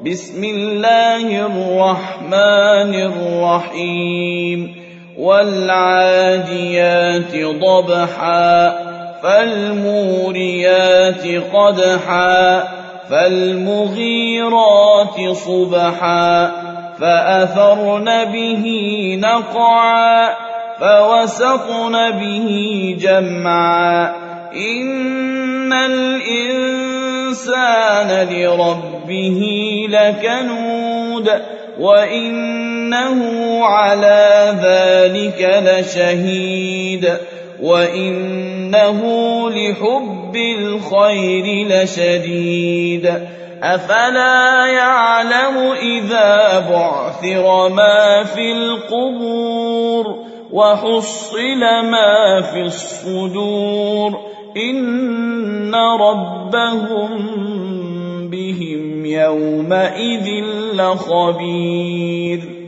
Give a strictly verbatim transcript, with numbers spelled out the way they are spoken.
بسم الله الرحمن الرحيم والعاديات ضبحا فالموريات قدحا فالمغيرات صبحا فأثرن به نقعا فوسطن به جمعا إن الإنسان لربه لكنود وإنه على ذلك لشهيد وإنه لحب الخير لشديد أفلا يعلم إذا بعثر ما في القبور وحصل ما في الصدور إن ربهم بهم يومئذ لخبير